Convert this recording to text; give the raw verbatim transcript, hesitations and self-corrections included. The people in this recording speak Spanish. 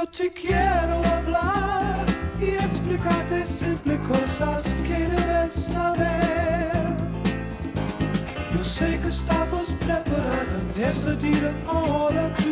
Yo te quiero hablar y explicarte simple cosas que debes saber. Yo sé que estamos preparados, decidida ahora.